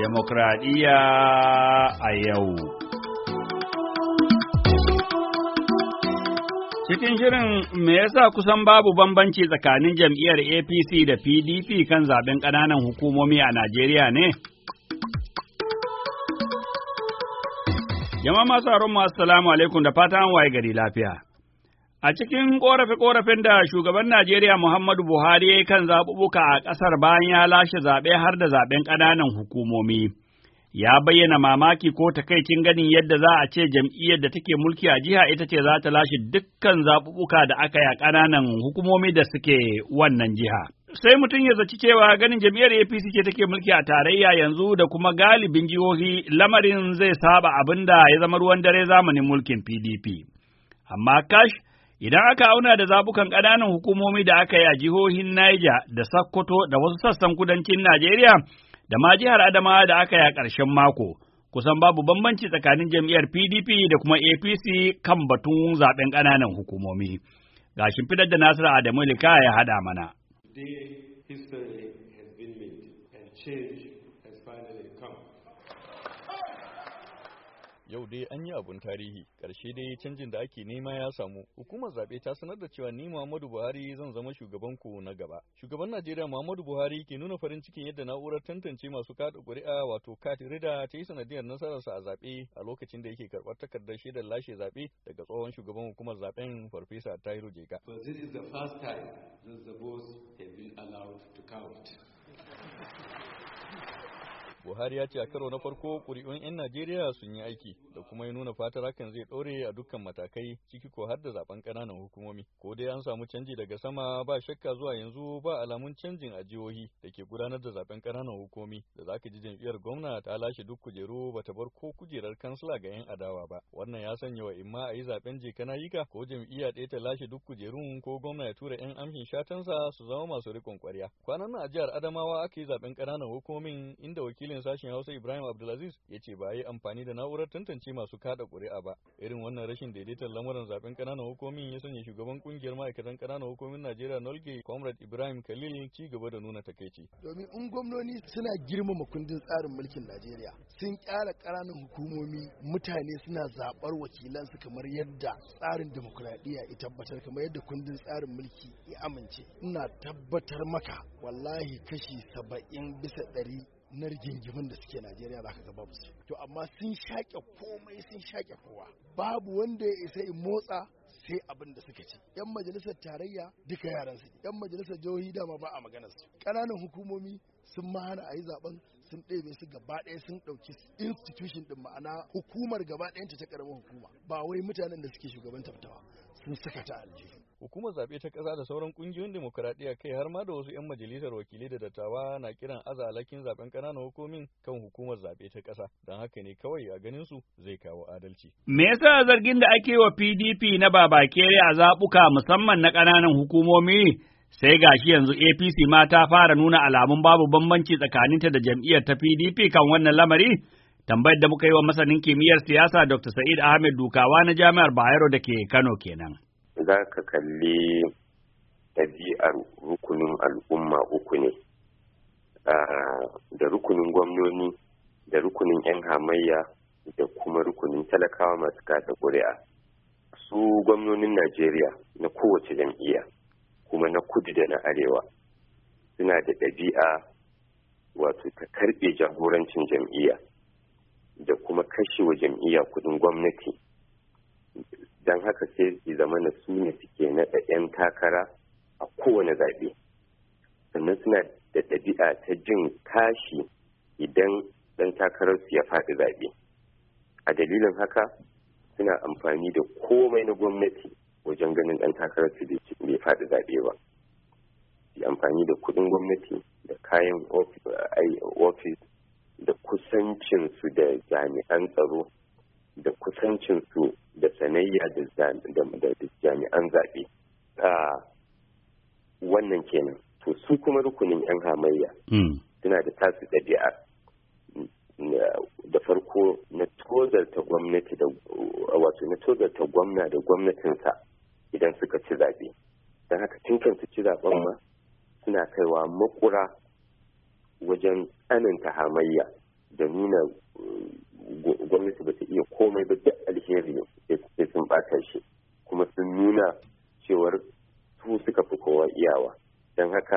Demokradiyya a yau. Cikin shirin me yasa kusan babu bambanci tsakanin jam'iyyar APC da PDP kan zaben ƙananan hukumomi a Najeriya ne? Jama'a masu sauraron mu assalamu alaikum da fatan waye gari lafiya. A cikin ƙorafe-ƙorafen da shugaban Najeriya Muhammadu Buhari ya yi kan zaɓuɓɓuka a ƙasar bayan ya lashe zaɓe har da zaɓen ƙananan hukumomi, ya bayyana mamaki ko takaicin ganin yadda za a ce jam'iyyar da take mulki a jiha ita ce za ta lashe dukkan zaɓuɓɓuka da aka yi a ƙananan hukumomi da suke wannan jiha. Sai mutum ya zaci cewa ganin jam'iyyar APC ce take mulki a tarayya yanzu da kuma galibin jihohi lamarin zai saba abin da ya zama ruwan dare zamanin mulkin PDP. Amma kash, idan aka auna da zabukan ƙananan hukumomi da aka yi a jihohin Niger da Sokoto da wasu sassan kudancin Najeriya da ma jihar Adamawa da aka yi a ƙarshen mako, kusan babu bambanci tsakanin jam'iyyar PDP da kuma APC kan batun zaɓen ƙananan hukumomi. Ga shimfidar da Nasiru Adamu Lika ya haɗa mana. History has been made and change has finally come. Yau dai an yi abun tarihi, ƙarshe dai canjin da ake nema ya samu. Hukumar zaɓe ta sanar da cewa ni Muhammadu Buhari zan zama shugaban ku na gaba. Shugaban Najeriya Muhammadu Buhari ke nuna farin cikin yadda na'urar tantance masu kaɗa ƙuri'a wato CAT Reader ta yi sanadiyar nasararsa a zaɓe a lokacin da yake karɓar takardar shaidar lashe zaɓe daga tsohon shugaban hukumar zaɓen Farfesa Tahiru Jega. So this is the first time that the votes have been allowed to count. Buhari ya ce a karo na farko ƙuri'un 'yan Najeriya sun yi aiki da kuma ya nuna fatar hakan zai ɗore a dukkan matakai ciki ko har da zaben ƙananan hukumomi. Ko dai an samu canji daga sama ba shakka zuwa yanzu ba alamun canjin a jihohi da ke gudanar da zaben ƙananan hukumomi da zaka ji jam'iyyar gwamna ta lashe duk kujeru bata bar ko kujerar kansila ga 'yan adawa ba. Wannan ya sanya wa imma a yi zaben je kana yika ko jam'iyya ɗaya ta lashe duk kujerun ko gwamna ya tura 'yan amshin shatansa su zama masu riƙon ƙwarya. Kwanan nan a jihar Adamawa aka yi zaben ƙananan hukumomin inda wakilin sashen Hausa Ibrahim Abdulaziz ya ce ba a yi amfani da na'urar tantance masu kada ƙuri'a ba. Irin wannan rashin daidaitar lamuran zaben ƙananan hukumomin ya sanya shugaban kungiyar ma'aikatan ƙananan hukumomin Najeriya Nolge Comrade Ibrahim Khalil ci gaba da nuna takaici. Domin in gwamnoni suna girmama kundin tsarin mulkin Najeriya sun kyara ƙananan hukumomi mutane suna zaɓar wakilansu kamar yadda tsarin demokuraɗiyya ya tabbatar kamar yadda kundin tsarin mulki ya amince. Ina tabbatar maka wallahi kashi 70% na rigingimin da suke Najeriya za ka ga babu su. To amma sun shaƙe komai sun shaƙe kowa. Babu wanda ya isa in motsa sai abin da suka ci. 'Yan majalisar tarayya duka yaran su. 'Yan majalisar jihohi dama ba a maganar su. Ƙananan hukumomi sun ma hana a yi zaben sun ɗebe su gaba ɗaya sun ɗauki institution ɗin ma'ana hukumar gaba ɗayanta ta ƙaramin hukuma. Ba wai mutanen da suke shugabantar ta ba sun saka ta aljihu. Hukumar zaɓe ta ƙasa da sauran ƙungiyoyin demokuraɗiyya kai har ma da wasu 'yan majalisar wakilai da dattawa na kiran aza alhakin zaɓen ƙananan hukumin kan hukumar zaɓe ta ƙasa don haka ne kawai a ganin su zai kawo adalci. Me yasa zargin da ake wa PDP na babakere a zaɓuka musamman na ƙananan hukumomi sai gashi yanzu APC ma ta fara nuna alamun babu bambanci tsakaninta da jam'iyyar ta PDP kan wannan lamari? Tambayar da muka yi wa masanin kimiyyar siyasa Dr. Sa'id Ahmed Dukawa na Jami'ar Bayero da ke Kano kenan. Za ka kalli ɗabi'ar rukunin al'umma uku ne, da rukunin gwamnoni, da rukunin 'yan hamayya, da kuma rukunin talakawa masu kada ƙuri'a. Su gwamnonin Najeriya na kowace jam'iyya, kuma na kudu da na arewa, suna da ɗabi'a wato ta karɓe jagorancin jam'iyya da kuma kashewa jam'iyya kuɗin gwamnati. Don haka sai su zama na su ne suke naɗa 'yan takara a kowane zaɓe, sannan suna da ɗabi'a ta jin kashi idan ɗan takararsu ya faɗi zaɓe. A dalilin haka suna amfani da komai na gwamnati wajen ganin ɗan takararsu bai faɗi zaɓe ba. Su amfani da kuɗin gwamnati da kayan ofis da kusancinsu da jami'an tsaro da kusancinsu da sanayya da jami'an zaɓe. Wannan kenan. To su kuma rukunin 'yan hamayya suna da tasu ɗabi'a da farko na tozarta gwamnati da wato na tozarta gwamna da gwamnatinsa idan suka ci zaɓe. Don haka tun kan su ci zaɓen ma suna kaiwa makura wajen tsananta hamayya da nuna gwamnati ba ta iya komai ba, duk alheri sai sun ɓata shi, kuma sun nuna cewar su suka fi kowa iyawa. Don haka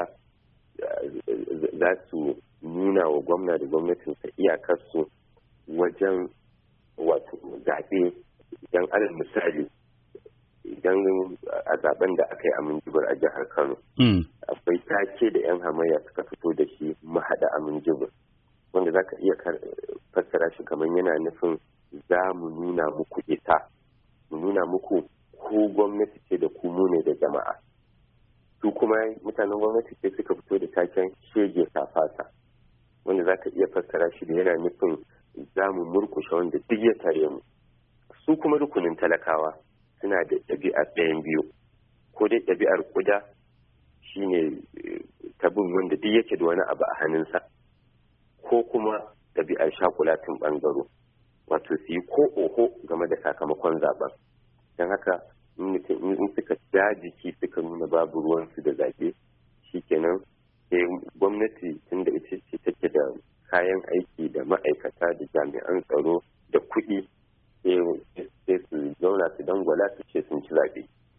za su nuna wa gwamna da gwamnatinsa iyakarsu wajen wato zaɓe. Idan alal misali, idan a zaben da aka yi a Minjibir a jihar Kano, akwai take da 'yan hamayya suka fito da shi mahaɗa a Minjibir, wanda za ka iya fassara shi kamar yana nufin za mu nuna muku ita, mu nuna muku ku gwamnati ce da ku mu ne da jama'a. Su kuma mutanen gwamnati ce suka fito da taken shege safasa, wanda za ka iya fassara shi da yana nufin za mu murkushe wanda duk ya tare mu. Su kuma rukunin talakawa suna da ɗabi'ar ɗayan biyu, ko dai ɗabi'ar ƙuda shine tabin wanda duk yake da wani abu a hannunsa, ko kuma ɗabi'ar shakulatin ɓangaro, wato su yi ko oho game da sakamakon zaben. Don haka in suka jajiki suka nuna babu ruwansu da zaɓe, shikenan sai gwamnati tunda ita ce take da kayan aiki da ma'aikata da jami'an tsaro da kuɗi, sai su zauna su dangwala su ce sun ci zaɓe.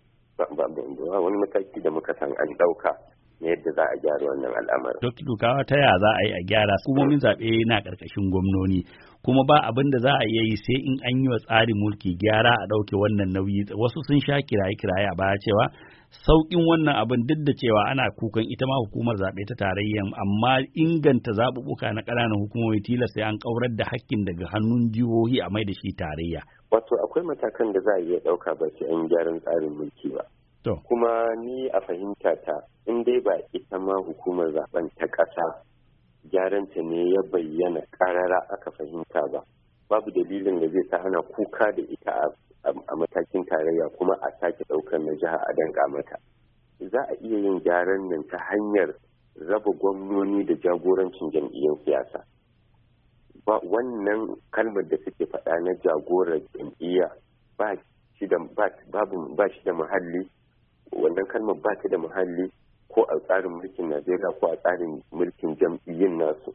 Ba wani mataki da muka san an ɗauka na yadda za a gyara wannan al'amarin. Dr. Dukawa, ta yaya za a yi a gyara? Hukumomin zaɓe na ƙarƙashin gwamnoni, kuma ba abin da za a iya yi sai in an yi wa tsarin mulki gyara a ɗauke wannan nauyi. Wasu sun sha kiraye-kiraye a baya cewa sauƙin wannan abin, duk da cewa ana kukan ita ma hukumar zaɓe ta tarayya, amma inganta zaɓuɓɓuka na ƙananan hukumomi tilas sai an ƙaurar da hakkin daga hannun jihohi a mai da shi tarayya. Wato akwai matakan da za a iya ɗauka ba sai an gyaran tsarin mulki ba. Kuma ni a fahimta ta, in dai ba ita ma hukumar zaben ta ƙasa gyaranta ne ya bayyana ƙarara aka fahimta ba, babu dalilin da zai sa ana kuka da ita a matakin tarayya kuma a sake ɗaukar na jiha a danƙa mata. Za a iya yin gyaran nan ta hanyar raba gwamnoni da jagorancin jam'iyyar siyasa. Ba wannan kalmar da suke faɗa na jagorar jam'iyya ba shi da muhalli. Wannan kalmar ba ta da muhalli ko a tsarin mulkin Najeriya ko a tsarin mulkin jam'iyyun nasu.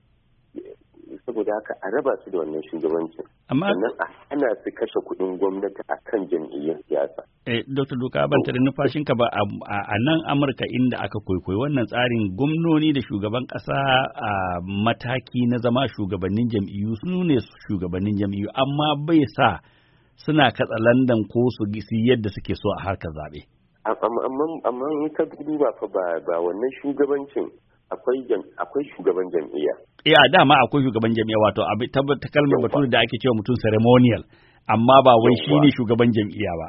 Saboda haka a raba su da wannan shugabancin. Sannan a hana su kashe kuɗin gwamnati a kan jam'iyyun siyasa. Dr. Duka, ban da numfashinka ba, a nan Amurka inda aka kwaikwayi wannan tsarin, gwamnoni da shugaban ƙasa a mataki na zama shugabannin jam'iyyu su ne shugabannin jam'iyyu, amma bai sa suna katsa landan ko su yadda suke so a harkar zaɓe. Amma in ka duba fa ba wannan shugabancin akwai shugaban jam'iyya. Dama akwai shugaban jam'iyya, wato ta kalmar bature da ake cewa mutum ceremonial, amma ba wai shine shugaban jam'iyya ba.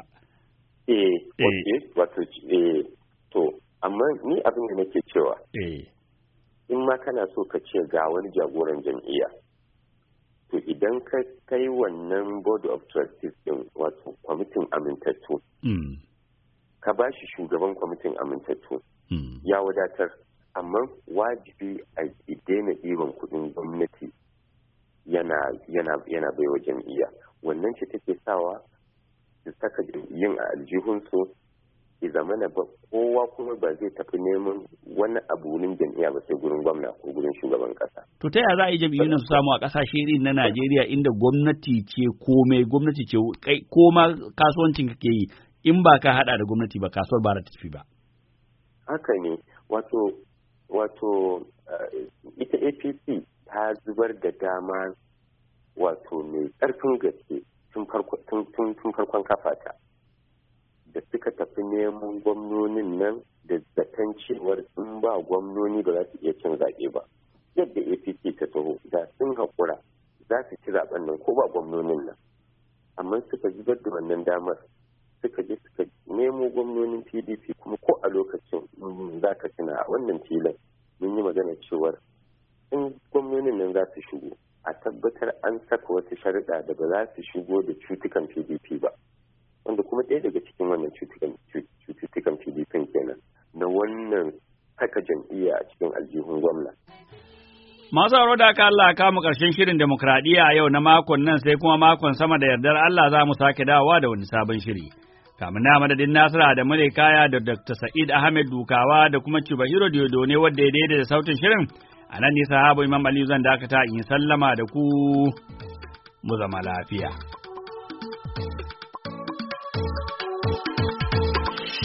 Wato to amma ni abin da nake cewa in ma kana so ka ce ga wani jagoran jam'iyya, to idan ka kai wannan board of trustees din, wato kwamitin amintattu, ka ba shi shugaban kwamitin amintattu, ya wadatar. Amma wajibi a daina ɗiban kuɗin gwamnati yana baiwa jam'iyya. Wannan ce take sawa su saka jam'iyyun a aljihunsu, ya zamana ba kowa kuma ba zai tafi neman wani abu wurin jam'iyya ba sai gurin gwamna ko gurin shugaban ƙasa. To ta yaya za a yi jam'iyyun su samu a ƙasashe irin na Najeriya inda gwamnati ce komai, gwamnati ce kai ko ma kasuwancin kake yi, in ba ka hada da gwamnati ba kasuwar ba ta tafi ba. Haka ne, wato ita APC ta zubar da dama wato mai ƙarfin gaske tun farkon kafata, da suka tafi neman gwamnonin nan da zaton cewar sun ba gwamnoni ba za su iya cin zaɓe ba. Yadda APC ta taho da sun haƙura za su ci zaɓen nan ko ba gwamnonin nan, amma suka zubar da wannan damar, suka je suka nemo gwamnonin PDP, kuma ko a lokacin za ka tuna a wannan filin mun yi magana cewar in gwamnonin nan za su shigo a tabbatar an saka wata sharuɗa da ba za su shigo da cutukan PDP ba, wanda kuma ɗaya daga cikin wannan cututtukan PDP kenan na wannan saka jam'iyya a cikin aljihun gwamna. Masu sauraro da aka Allah kama ƙarshen shirin demokradiyya a yau na makon nan, sai kuma makon sama da yardar Allah za mu sake dawowa da wani sabon shiri. Kamin na madadin Nasira da Kaya da Dr. Sa'id Ahmed Dukawa da kuma Cibahiro Diodo ne wadda ya daidaita sautin shirin, A nan ne sahabo Imam Aliyu zan dakata in sallama da ku mu zama lafiya.